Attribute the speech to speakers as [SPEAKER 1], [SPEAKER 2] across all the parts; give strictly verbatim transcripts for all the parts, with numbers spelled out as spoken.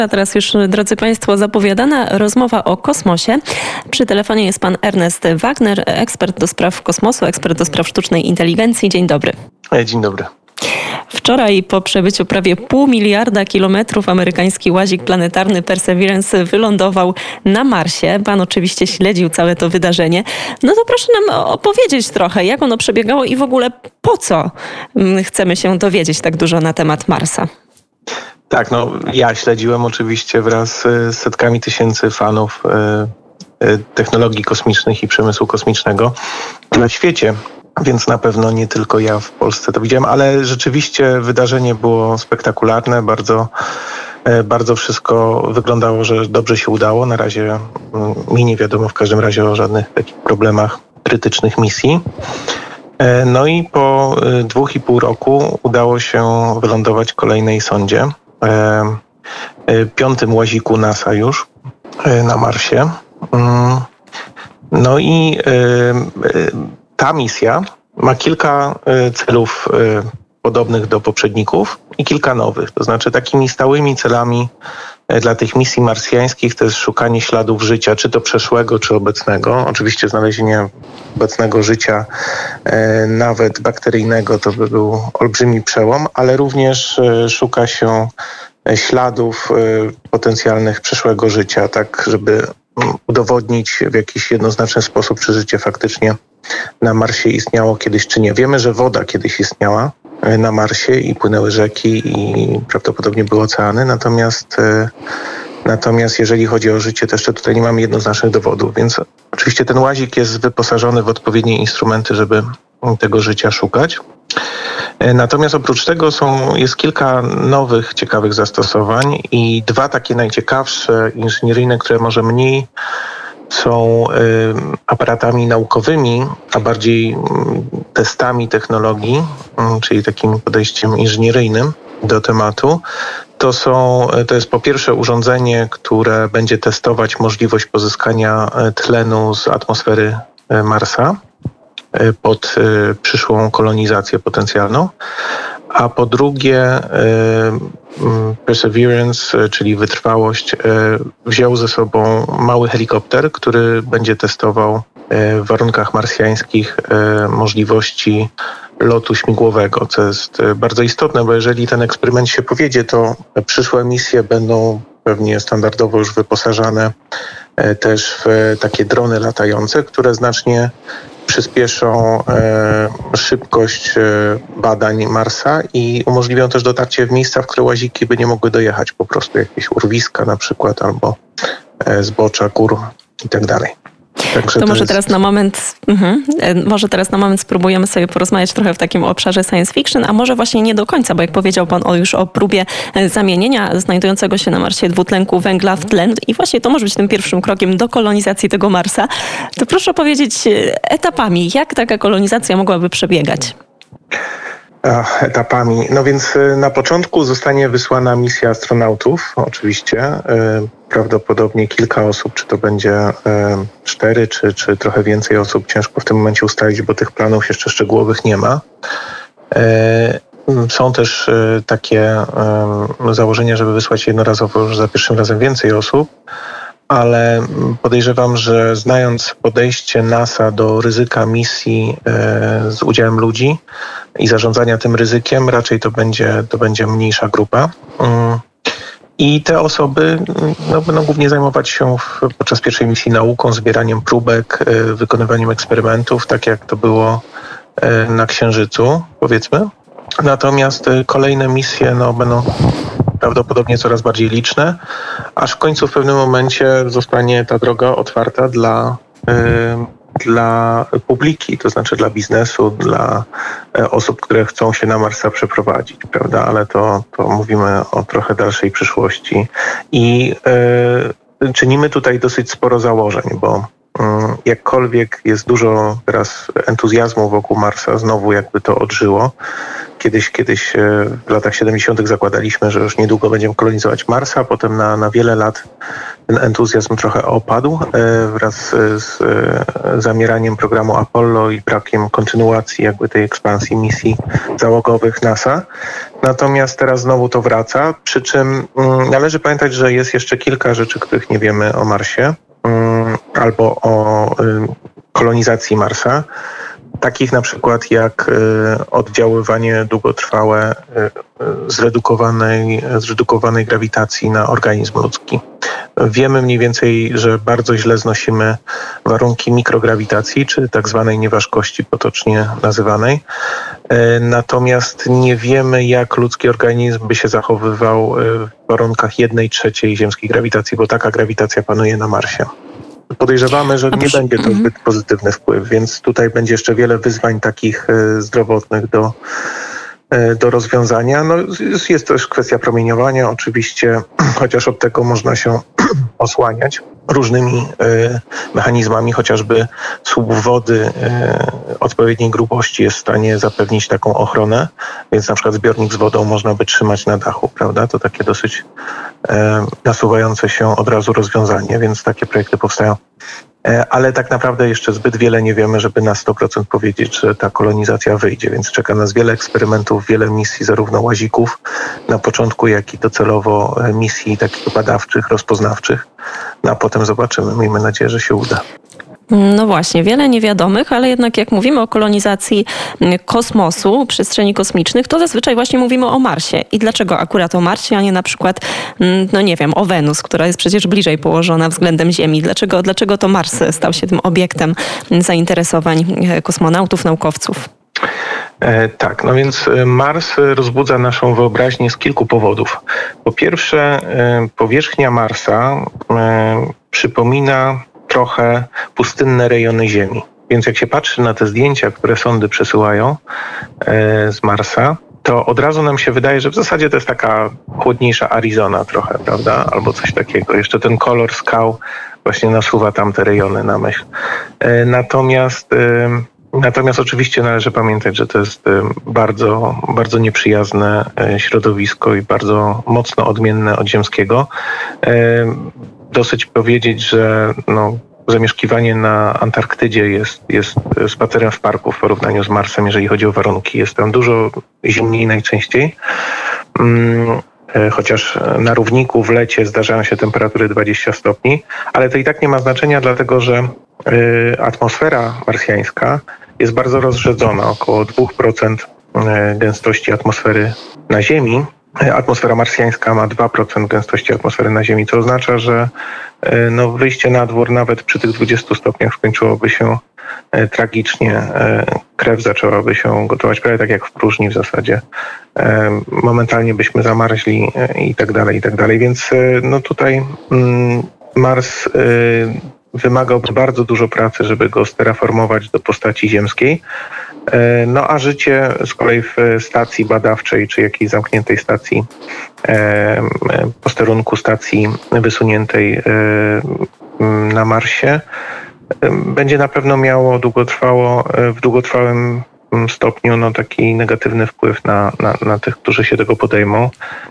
[SPEAKER 1] A teraz już, drodzy Państwo, zapowiadana rozmowa o kosmosie. Przy telefonie jest pan Ernest Wagner, ekspert do spraw kosmosu, ekspert do spraw sztucznej inteligencji. Dzień dobry.
[SPEAKER 2] Dzień dobry.
[SPEAKER 1] Wczoraj po przebyciu prawie pół miliarda kilometrów amerykański łazik planetarny Perseverance wylądował na Marsie. Pan oczywiście śledził całe to wydarzenie. No to proszę nam opowiedzieć trochę, jak ono przebiegało i w ogóle po co chcemy się dowiedzieć tak dużo na temat Marsa.
[SPEAKER 2] Tak, no ja śledziłem oczywiście wraz z setkami tysięcy fanów technologii kosmicznych i przemysłu kosmicznego na świecie. Więc na pewno nie tylko ja w Polsce to widziałem, ale rzeczywiście wydarzenie było spektakularne, bardzo, bardzo wszystko wyglądało, że dobrze się udało. Na razie mi nie wiadomo w każdym razie o żadnych takich problemach krytycznych misji. No i po dwóch i pół roku udało się wylądować kolejnej sondzie, piątym łaziku NASA już na Marsie. No i ta misja ma kilka celów podobnych do poprzedników i kilka nowych. To znaczy takimi stałymi celami dla tych misji marsjańskich to jest szukanie śladów życia, czy to przeszłego, czy obecnego. Oczywiście znalezienie obecnego życia, nawet bakteryjnego, to by był olbrzymi przełom, ale również szuka się śladów potencjalnych przyszłego życia, tak żeby udowodnić w jakiś jednoznaczny sposób, czy życie faktycznie na Marsie istniało kiedyś, czy nie. Wiemy, że woda kiedyś istniała na Marsie i płynęły rzeki i prawdopodobnie były oceany, natomiast, natomiast jeżeli chodzi o życie, to jeszcze tutaj nie mamy jednoznacznych dowodów, więc oczywiście ten łazik jest wyposażony w odpowiednie instrumenty, żeby tego życia szukać. Natomiast oprócz tego są, jest kilka nowych, ciekawych zastosowań i dwa takie najciekawsze inżynieryjne, które może mniej są y, aparatami naukowymi, a bardziej y, testami technologii, y, czyli takim podejściem inżynieryjnym do tematu. To są, to jest po pierwsze urządzenie, które będzie testować możliwość pozyskania tlenu z atmosfery Marsa pod y, przyszłą kolonizację potencjalną, a po drugie y, y, Perseverance, y, czyli wytrwałość, y, wziął ze sobą mały helikopter, który będzie testował y, w warunkach marsjańskich y, możliwości lotu śmigłowego, co jest y, bardzo istotne, bo jeżeli ten eksperyment się powiedzie, to przyszłe misje będą pewnie standardowo już wyposażane y, też w takie drony latające, które znacznie przyspieszą e, szybkość e, badań Marsa i umożliwią też dotarcie w miejsca, w które łaziki by nie mogły dojechać, po prostu jakieś urwiska na przykład albo e, zbocza gór i tak dalej.
[SPEAKER 1] Także to, to może jest... teraz na moment, mhm, może teraz na moment spróbujemy sobie porozmawiać trochę w takim obszarze science fiction, a może właśnie nie do końca, bo jak powiedział pan o, już o próbie zamienienia znajdującego się na Marsie dwutlenku węgla w tlen i właśnie to może być tym pierwszym krokiem do kolonizacji tego Marsa, to proszę powiedzieć etapami, jak taka kolonizacja mogłaby przebiegać?
[SPEAKER 2] Etapami. No więc na początku zostanie wysłana misja astronautów, oczywiście. Prawdopodobnie kilka osób, czy to będzie cztery, czy, czy trochę więcej osób, ciężko w tym momencie ustalić, bo tych planów jeszcze szczegółowych nie ma. Są też takie założenia, żeby wysłać jednorazowo już za pierwszym razem więcej osób, ale podejrzewam, że znając podejście NASA do ryzyka misji e, z udziałem ludzi i zarządzania tym ryzykiem, raczej to będzie, to będzie mniejsza grupa. Mm. I te osoby no, będą głównie zajmować się w, podczas pierwszej misji nauką, zbieraniem próbek, e, wykonywaniem eksperymentów, tak jak to było e, na Księżycu, powiedzmy. Natomiast e, kolejne misje no, będą prawdopodobnie coraz bardziej liczne, aż w końcu w pewnym momencie zostanie ta droga otwarta dla, y, dla publiki, to znaczy dla biznesu, dla y, osób, które chcą się na Marsa przeprowadzić, prawda? Ale to, to mówimy o trochę dalszej przyszłości. I y, czynimy tutaj dosyć sporo założeń, bo y, jakkolwiek jest dużo teraz entuzjazmu wokół Marsa, znowu jakby to odżyło. Kiedyś, kiedyś w latach siedemdziesiątych zakładaliśmy, że już niedługo będziemy kolonizować Marsa, potem na, na wiele lat ten entuzjazm trochę opadł wraz z zamieraniem programu Apollo i brakiem kontynuacji jakby tej ekspansji misji załogowych NASA. Natomiast teraz znowu to wraca, przy czym należy pamiętać, że jest jeszcze kilka rzeczy, których nie wiemy o Marsie albo o kolonizacji Marsa. Takich na przykład jak oddziaływanie długotrwałe zredukowanej, zredukowanej grawitacji na organizm ludzki. Wiemy mniej więcej, że bardzo źle znosimy warunki mikrograwitacji, czy tak zwanej nieważkości potocznie nazywanej. Natomiast nie wiemy, jak ludzki organizm by się zachowywał w warunkach jednej trzeciej ziemskiej grawitacji, bo taka grawitacja panuje na Marsie. Podejrzewamy, że nie będzie to zbyt pozytywny wpływ, więc tutaj będzie jeszcze wiele wyzwań takich zdrowotnych do, do rozwiązania. No, jest też kwestia promieniowania oczywiście, chociaż od tego można się osłaniać różnymi mechanizmami, chociażby słup wody odpowiedniej grubości jest w stanie zapewnić taką ochronę, więc na przykład zbiornik z wodą można by trzymać na dachu, prawda? To takie dosyć nasuwające się od razu rozwiązanie, więc takie projekty powstają. Ale tak naprawdę jeszcze zbyt wiele nie wiemy, żeby na sto procent powiedzieć, że ta kolonizacja wyjdzie, więc czeka nas wiele eksperymentów, wiele misji, zarówno łazików na początku, jak i docelowo misji takich badawczych, rozpoznawczych. No a potem zobaczymy, miejmy nadzieję, że się uda.
[SPEAKER 1] No właśnie, wiele niewiadomych, ale jednak jak mówimy o kolonizacji kosmosu, przestrzeni kosmicznych, to zazwyczaj właśnie mówimy o Marsie. I dlaczego akurat o Marsie, a nie na przykład, no nie wiem, o Wenus, która jest przecież bliżej położona względem Ziemi. Dlaczego, dlaczego to Mars stał się tym obiektem zainteresowań kosmonautów, naukowców?
[SPEAKER 2] E, tak, no więc Mars rozbudza naszą wyobraźnię z kilku powodów. Po pierwsze, e, powierzchnia Marsa e, przypomina trochę pustynne rejony Ziemi. Więc jak się patrzy na te zdjęcia, które sondy przesyłają e, z Marsa, to od razu nam się wydaje, że w zasadzie to jest taka chłodniejsza Arizona trochę, prawda? Albo coś takiego. Jeszcze ten kolor skał właśnie nasuwa tam te rejony na myśl. E, natomiast e, Natomiast oczywiście należy pamiętać, że to jest bardzo, bardzo nieprzyjazne środowisko i bardzo mocno odmienne od ziemskiego. Dosyć powiedzieć, że no, zamieszkiwanie na Antarktydzie jest, jest spacerem w parku w porównaniu z Marsem, jeżeli chodzi o warunki. Jest tam dużo zimniej najczęściej. Chociaż na równiku w lecie zdarzają się temperatury dwadzieścia stopni, ale to i tak nie ma znaczenia, dlatego że atmosfera marsjańska jest bardzo rozrzedzona, około dwa procent gęstości atmosfery na Ziemi. Atmosfera marsjańska ma dwa procent gęstości atmosfery na Ziemi, co oznacza, że no, wyjście na dwór nawet przy tych dwudziestu stopniach skończyłoby się tragicznie. Krew zaczęłaby się gotować prawie tak jak w próżni w zasadzie. Momentalnie byśmy zamarzli i tak dalej, i tak dalej. Więc no tutaj Mars wymagałby bardzo dużo pracy, żeby go sterraformować do postaci ziemskiej. No a życie z kolei w stacji badawczej, czy jakiejś zamkniętej stacji, posterunku stacji wysuniętej na Marsie, będzie na pewno miało długotrwało, w długotrwałym stopniu no, taki negatywny wpływ na, na, na tych, którzy się tego podejmą,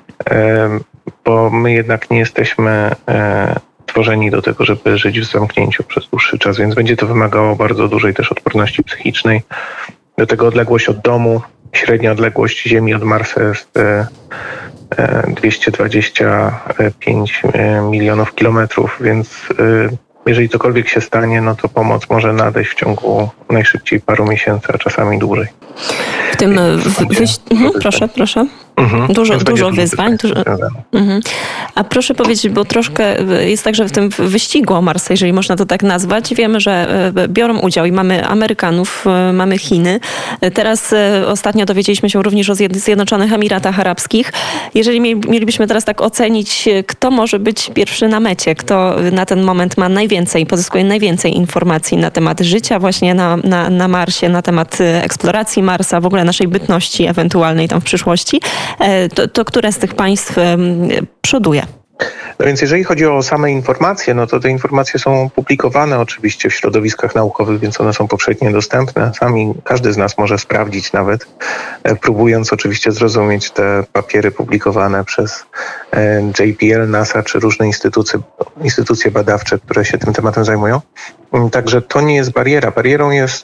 [SPEAKER 2] bo my jednak nie jesteśmy tworzeni do tego, żeby żyć w zamknięciu przez dłuższy czas, więc będzie to wymagało bardzo dużej też odporności psychicznej. Do tego odległość od domu, średnia odległość Ziemi od Marsa jest dwieście dwadzieścia pięć milionów kilometrów, więc jeżeli cokolwiek się stanie, no to pomoc może nadejść w ciągu najszybciej paru miesięcy, a czasami dłużej.
[SPEAKER 1] W tym wyś... mhm, proszę, proszę. Mhm. Dużo, dużo wyzwań. Dużo... Mhm. A proszę powiedzieć, bo troszkę jest tak, że w tym wyścigu o Marsa, jeżeli można to tak nazwać, wiemy, że biorą udział i mamy Amerykanów, mamy Chiny. Teraz ostatnio dowiedzieliśmy się również o Zjednoczonych Emiratach Arabskich. Jeżeli mielibyśmy teraz tak ocenić, kto może być pierwszy na mecie, kto na ten moment ma najwięcej, pozyskuje najwięcej informacji na temat życia właśnie na, na, na Marsie, na temat eksploracji Marsa, w ogóle naszej bytności ewentualnej tam w przyszłości, to, to które z tych państw przoduje?
[SPEAKER 2] No więc jeżeli chodzi o same informacje, no to te informacje są publikowane oczywiście w środowiskach naukowych, więc one są powszechnie dostępne. Sami każdy z nas może sprawdzić nawet, próbując oczywiście zrozumieć te papiery publikowane przez J P L, NASA czy różne instytucje, instytucje badawcze, które się tym tematem zajmują. Także to nie jest bariera. Barierą jest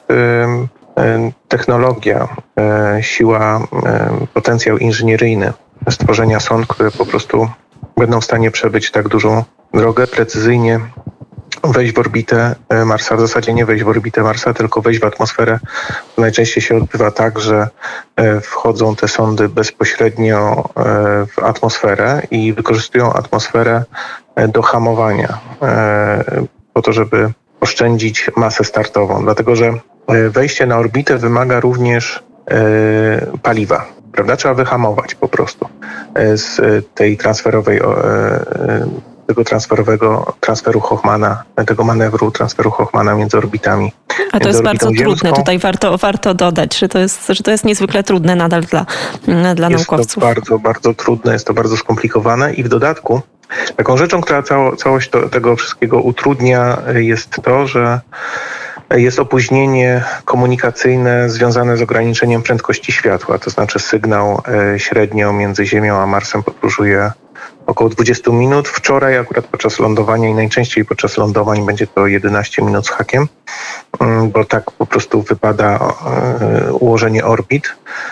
[SPEAKER 2] technologia, siła, potencjał inżynieryjny stworzenia sond, które po prostu będą w stanie przebyć tak dużą drogę, precyzyjnie wejść w orbitę Marsa, w zasadzie nie wejść w orbitę Marsa, tylko wejść w atmosferę. Najczęściej się odbywa tak, że wchodzą te sondy bezpośrednio w atmosferę i wykorzystują atmosferę do hamowania, po to, żeby oszczędzić masę startową. Dlatego, że wejście na orbitę wymaga również paliwa. Prawda? Trzeba wyhamować po prostu z tej transferowej, tego transferowego transferu Hoffmana, tego manewru transferu Hoffmana między orbitami.
[SPEAKER 1] A to jest bardzo trudne. Tutaj warto, warto dodać, że to, jest, że to jest niezwykle trudne nadal dla, dla
[SPEAKER 2] jest
[SPEAKER 1] naukowców.
[SPEAKER 2] Jest to bardzo, bardzo trudne, jest to bardzo skomplikowane i w dodatku taką rzeczą, która cało, całość to, tego wszystkiego utrudnia, jest to, że jest opóźnienie komunikacyjne związane z ograniczeniem prędkości światła, to znaczy sygnał średnio między Ziemią a Marsem podróżuje około dwadzieścia minut. Wczoraj akurat podczas lądowania i najczęściej podczas lądowań będzie to jedenaście minut z hakiem, bo tak po prostu wypada ułożenie orbit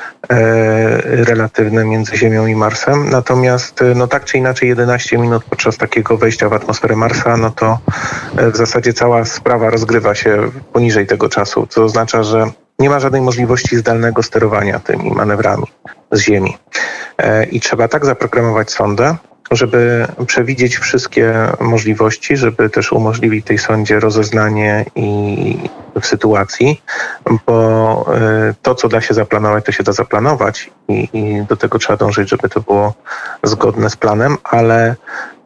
[SPEAKER 2] relatywne między Ziemią i Marsem. Natomiast no tak czy inaczej jedenaście minut podczas takiego wejścia w atmosferę Marsa, no to w zasadzie cała sprawa rozgrywa się poniżej tego czasu, co oznacza, że nie ma żadnej możliwości zdalnego sterowania tymi manewrami z Ziemi. I trzeba tak zaprogramować sondę, żeby przewidzieć wszystkie możliwości, żeby też umożliwić tej sondzie rozeznanie i w sytuacji, bo to, co da się zaplanować, to się da zaplanować i, i do tego trzeba dążyć, żeby to było zgodne z planem, ale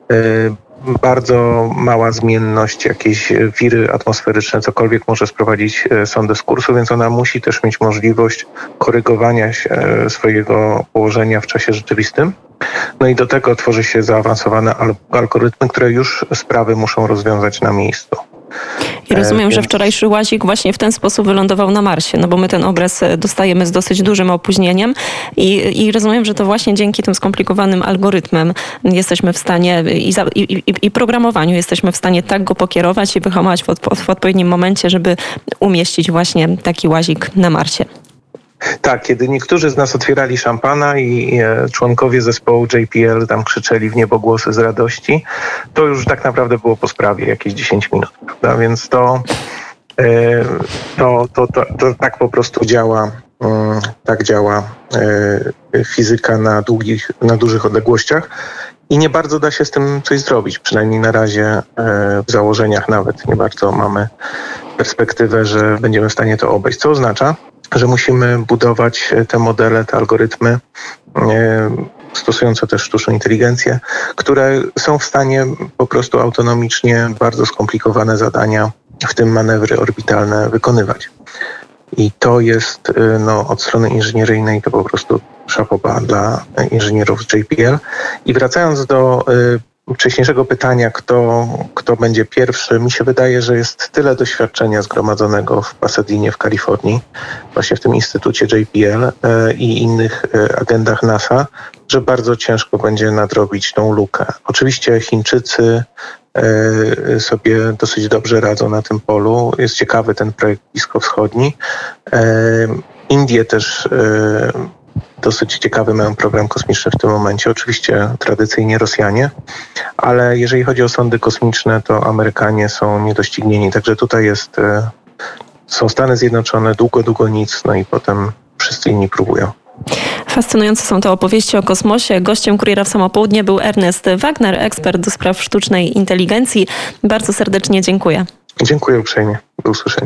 [SPEAKER 2] bardzo mała zmienność, jakieś wiry atmosferyczne, cokolwiek może sprowadzić sondę z kursu, więc ona musi też mieć możliwość korygowania się swojego położenia w czasie rzeczywistym. No i do tego tworzy się zaawansowane algorytmy, które już sprawy muszą rozwiązać na miejscu.
[SPEAKER 1] I rozumiem, że wczorajszy łazik właśnie w ten sposób wylądował na Marsie, no bo my ten obraz dostajemy z dosyć dużym opóźnieniem i, i rozumiem, że to właśnie dzięki tym skomplikowanym algorytmom jesteśmy w stanie i, za, i, i, i programowaniu jesteśmy w stanie tak go pokierować i wyhamować w, odpo, w odpowiednim momencie, żeby umieścić właśnie taki łazik na Marsie.
[SPEAKER 2] Tak, kiedy niektórzy z nas otwierali szampana i członkowie zespołu J P L tam krzyczeli w niebogłosy z radości, to już tak naprawdę było po sprawie jakieś dziesięć minut, prawda? Więc to, to, to, to, to tak po prostu działa, tak działa fizyka na długich, na dużych odległościach i nie bardzo da się z tym coś zrobić, przynajmniej na razie w założeniach nawet nie bardzo mamy perspektywę, że będziemy w stanie to obejść, co oznacza, że musimy budować te modele, te algorytmy, stosujące też sztuczną inteligencję, które są w stanie po prostu autonomicznie bardzo skomplikowane zadania, w tym manewry orbitalne, wykonywać. I to jest no, od strony inżynieryjnej to po prostu szapoba dla inżynierów z J P L. I wracając do wcześniejszego pytania, kto, kto będzie pierwszy, mi się wydaje, że jest tyle doświadczenia zgromadzonego w Pasadinie w Kalifornii, właśnie w tym instytucie J P L i innych agendach NASA, że bardzo ciężko będzie nadrobić tą lukę. Oczywiście Chińczycy sobie dosyć dobrze radzą na tym polu. Jest ciekawy ten projekt bliskowschodni. Indie też dosyć ciekawy mają program kosmiczny w tym momencie. Oczywiście tradycyjnie Rosjanie, ale jeżeli chodzi o sondy kosmiczne, to Amerykanie są niedoścignieni. Także tutaj jest, są Stany Zjednoczone, długo, długo nic, no i potem wszyscy inni próbują.
[SPEAKER 1] Fascynujące są te opowieści o kosmosie. Gościem Kuriera w Samo Południe był Ernest Wagner, ekspert do spraw sztucznej inteligencji. Bardzo serdecznie dziękuję.
[SPEAKER 2] Dziękuję uprzejmie. Do usłyszenia.